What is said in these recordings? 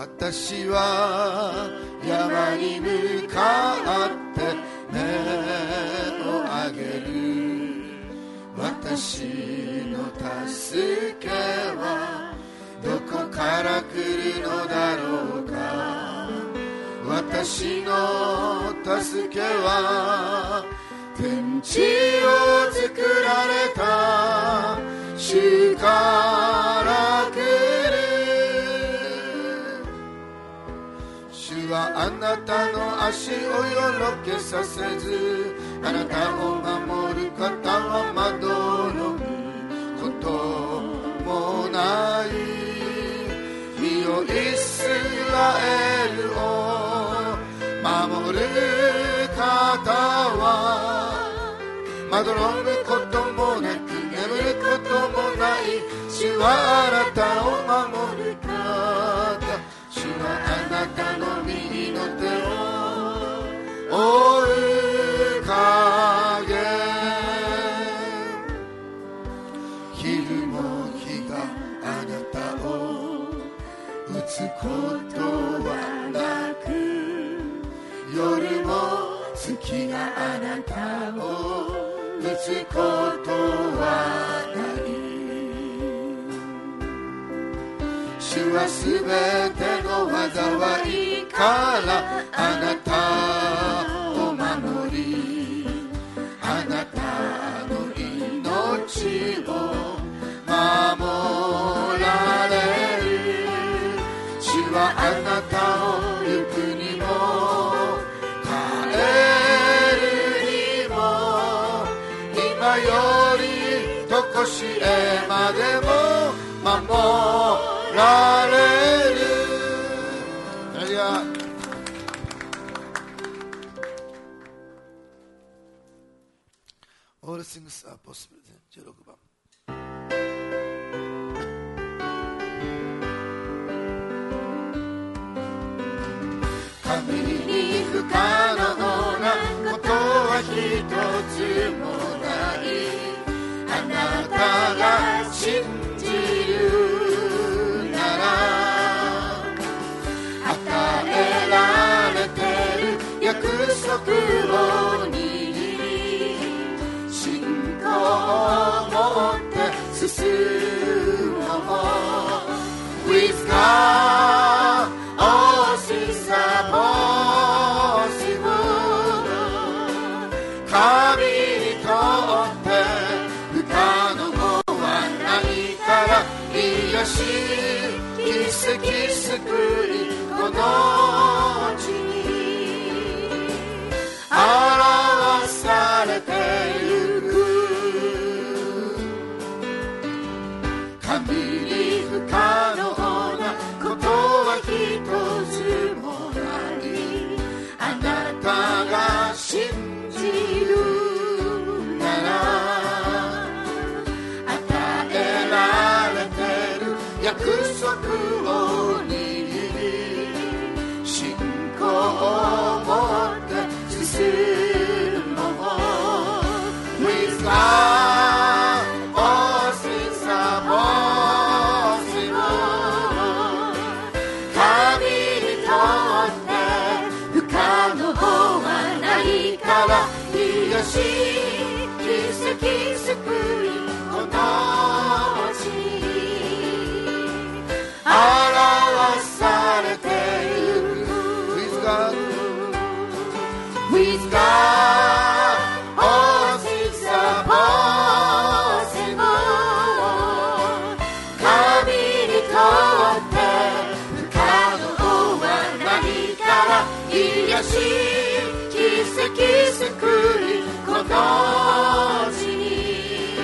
私は山に向かって目を上げる。私の助けはどこから来るのだろうか。私の助けは天地を作られた主から来る。主はあなたの足をよろけさせず、あなたを守る方はまどろむこともない。見よイスラエルを守る方はまどろむこともなく眠ることもない。主はあなたを守る方。主はあなたの右の手を追う影。昼も日があなたを打つことはなく、夜も月があなたを打つことはない。主はすべての災いからあなたを守り、あなたの命を守られる。主はあなたを行くにも帰るにも今よりとこしえまでも守られる。All things are possible。 16番。神に不可能なことは一つもない。あなたが信じるなら与えられてる約束を握り、信仰を持って進もう。 With God all things are possible。 神にとって不可能はないから、癒し奇跡救いこの地に表されてゆく。神に不可能なことは一つもない。あなたが信じるなら与えられてる約束を握り、信仰を持って進もう。 With God all things are possible。 神にとって不可能はないから、癒し奇跡救いこの地に表されてゆく。 With God With God all things are possible。 神にとって不可能はないから、癒し奇跡救いこの地に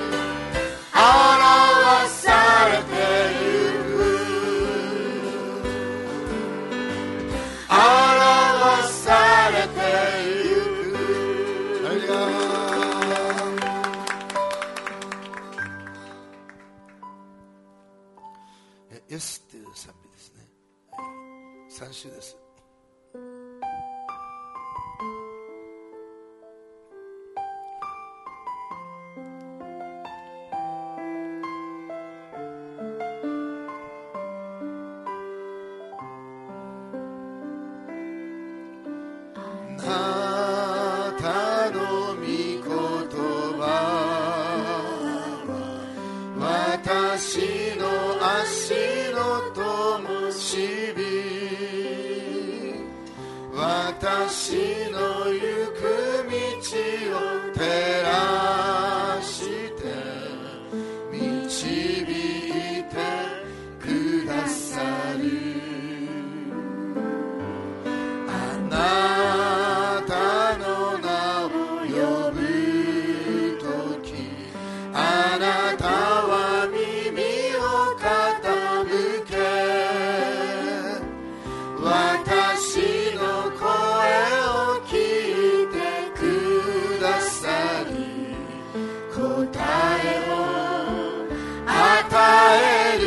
表されてゆく。表されてゆく。ハレルヤ。イエスっていう賛美ですね。3週です。 私の行く道を照らして導いてくださる。あなたの名を呼ぶとき、あなたは耳を傾け、私の声を聞いてくださり、答えを与える。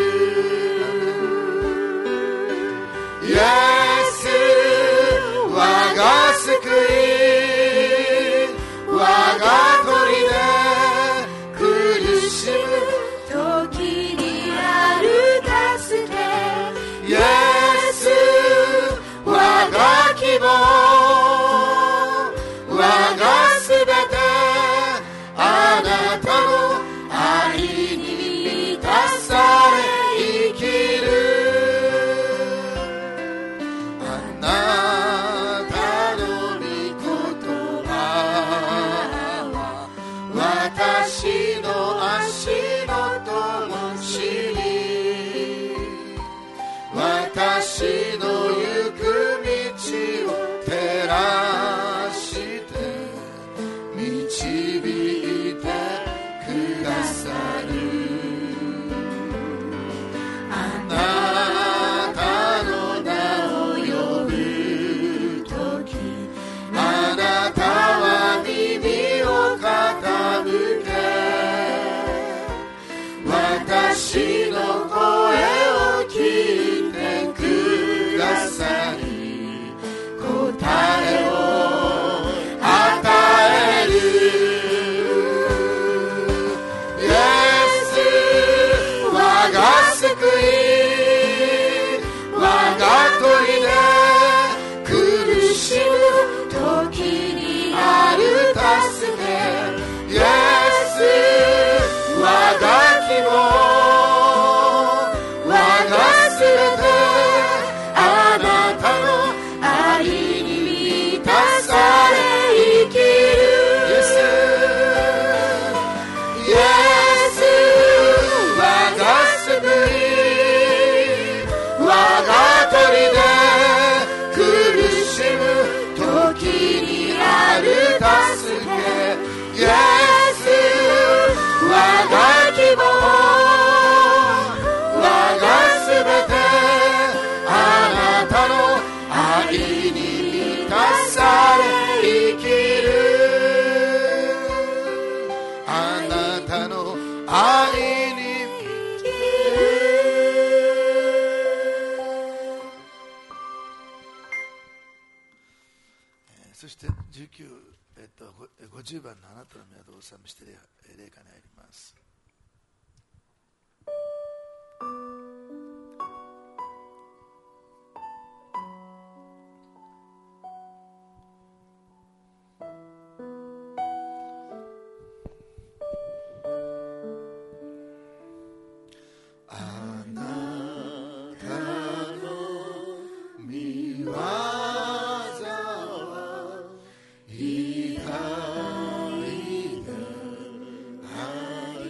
イエス、我が救い、我が砦、苦しむ時にある助け、 イエス、我が希望、我がすべて、あなたの愛に満たされ生きる。あなたの御言葉は私の足の灯火、私の行く道を照らして導いてくださる。あなたの名を呼ぶとき、あなたは耳を傾け、私の声を聞いてくださり、答えを与える。イエス、我が救い、我が砦、苦しむ時にある助け、イエス、我が希望、我がすべて、あなたの愛に満たされ生きる。イエス、我が救い、我が砦、苦しむ時にある助け、イエス、我が希望、我がすべて、あなたの愛に満たされ生きる。あなたの愛に生きる。そして50番のあなたの宮を賛美して礼歌に入ります。あなたの御業は偉大であり、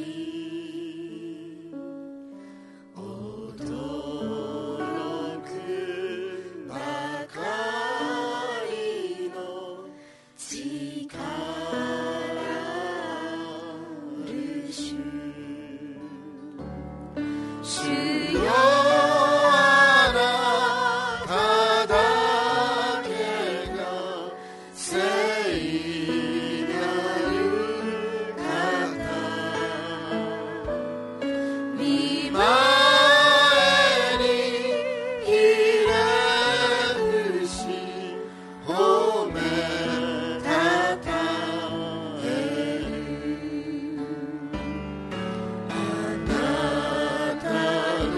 驚くばかりの力ある主。主よ、あなただけが聖なる方、御前にひれ伏し褒めたたえる。あなたの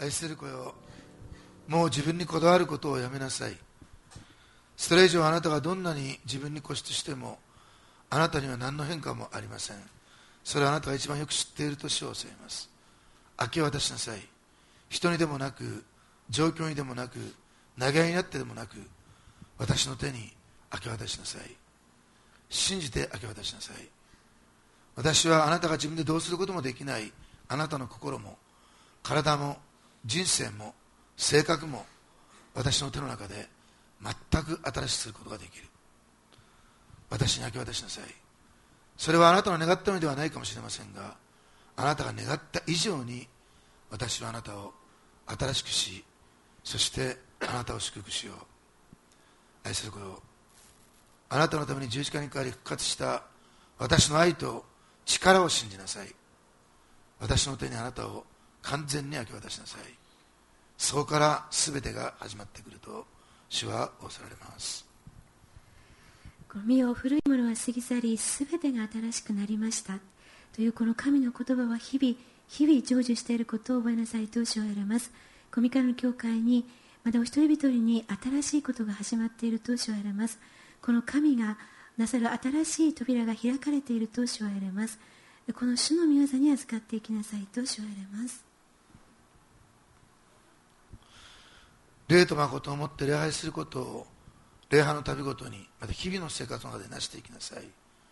愛する子よ、もう自分にこだわることをやめなさい。それ以上あなたがどんなに自分に固執しても、あなたには何の変化もありません。それはあなたが一番よく知っていると主を教えます。明け渡しなさい。人にでもなく、状況にでもなく、投げ合いになってでもなく、私の手に明け渡しなさい。信じて明け渡しなさい。私はあなたが自分でどうすることもできないあなたの心も体も人生も性格も私の手の中で全く新しくすることができる。私に明け渡しなさい。それはあなたの願ったのではないかもしれませんが、あなたが願った以上に私はあなたを新しくし、そしてあなたを祝福しよう。愛する子よ、あなたのために十字架にかかり復活した私の愛と力を信じなさい。私の手にあなたを完全に明け渡しなさい。そこから全てが始まってくると主は仰せられます。 見よ、古いものは過ぎ去り、すべてが新しくなりましたというこの神の言葉は日々成就していることを覚えなさいと主は言われます。コミカルの教会にまたお一人一人に新しいことが始まっていると主は言われます。この神がなさる新しい扉が開かれていると主は言われます。この主の御業に預かっていきなさいと主は言われます。 霊と誠をもって礼拝することを礼拝の旅ごとにまた日々の生活の中でなしていきなさい。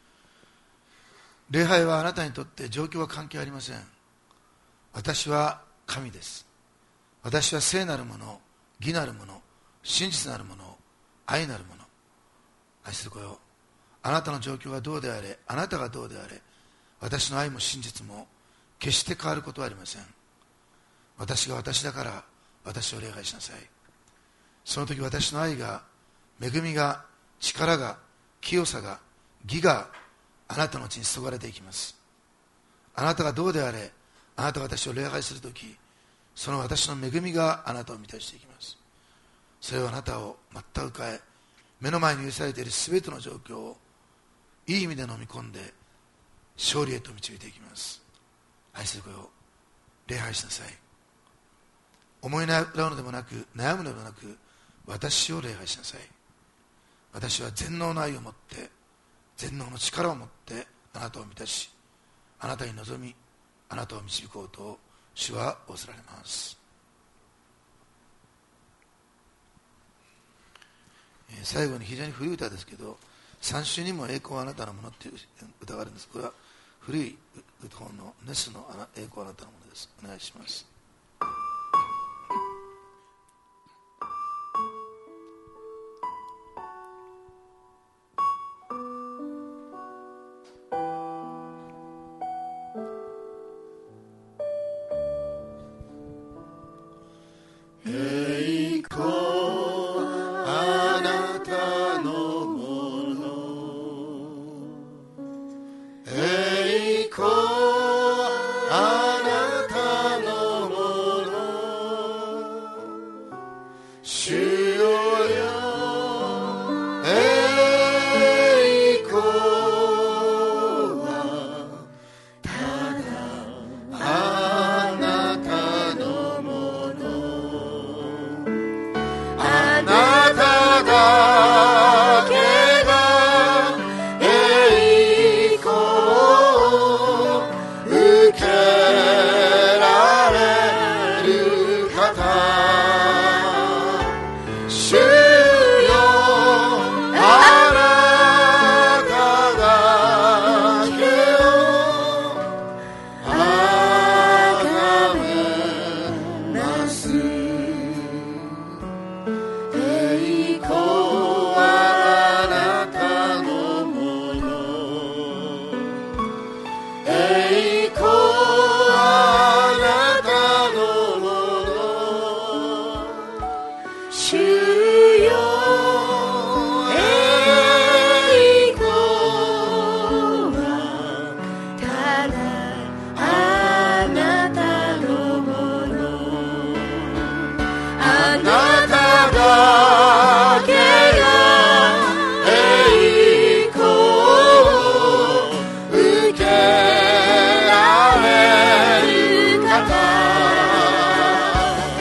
礼拝はあなたにとって状況は関係ありません。私は神です。私は聖なるもの、義なるもの、真実なるもの、愛なるもの。愛する子よ、あなたの状況がどうであれ、あなたがどうであれ、私の愛も真実も決して変わることはありません。私が私だから私を礼拝しなさい。その時私の愛が、恵みが、力が、清さが、義があなたのうちに注がれていきます。あなたがどうであれ、あなたが私を礼拝するとき、その私の恵みがあなたを満たしていきます。それはあなたを全く変え、目の前に許されているすべての状況をいい意味で飲み込んで勝利へと導いていきます。愛する子よ、礼拝しなさい。思い悩むのでもなく、悩むのでもなく、私を礼拝しなさい。私は全能の愛を持って、全能の力を持ってあなたを満たし、あなたに望み、あなたを導こうと主は仰せられます。最後に非常に古い歌ですけど、三種にも栄光はあなたのものっていう歌があるんです。これは古い歌本のネスの栄光はあなたのものです。お願いします。 あ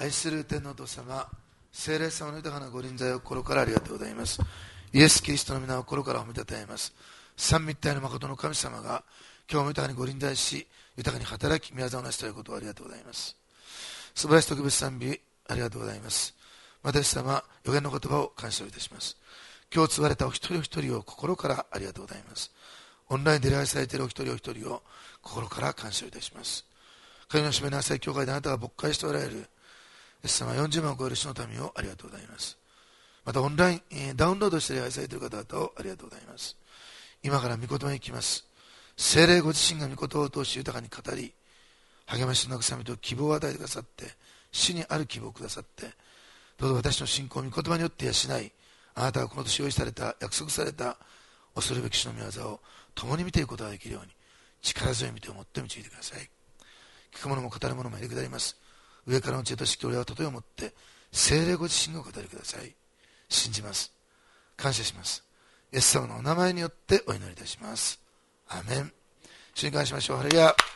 愛する天皇お父様、聖霊様の豊かなご臨在を心からありがとうございます。イエス・キリストの皆を心から褒めたたえます。三位一体の誠の神様が今日も豊かにご臨在し、豊かに働き、宮沢をなしということをありがとうございます。素晴らしい特別賛美ありがとうございます。またイエス様、予言の言葉を感謝いたします。今日継がれたお一人お一人を心からありがとうございます。オンラインで礼拝されているお一人お一人を心から感謝いたします。神の締めの浅い教会であなたが牧会しておられるイエス様40万を超える主の民をありがとうございます。またオンライン、ダウンロードして礼拝されている方々をありがとうございます。今から御言葉に行きます。聖霊ご自身が御言葉を通し豊かに語り、励ましの慰めと希望を与えてくださって、死にある希望をくださって、どうぞ私の信仰を御言葉によって養い、あなたがこの年用意された、約束された恐るべき主の御業を共に見ていくことができるように、力強い御手を持って導いてください。聞く者も語る者も入れ下ります。上からの知恵と式俺は例えを持って、聖霊ご自身がお語りください。信じます。感謝します。イエス様のお名前によってお祈りいたします。アーメン。主に感謝しましょう。ハレルヤ。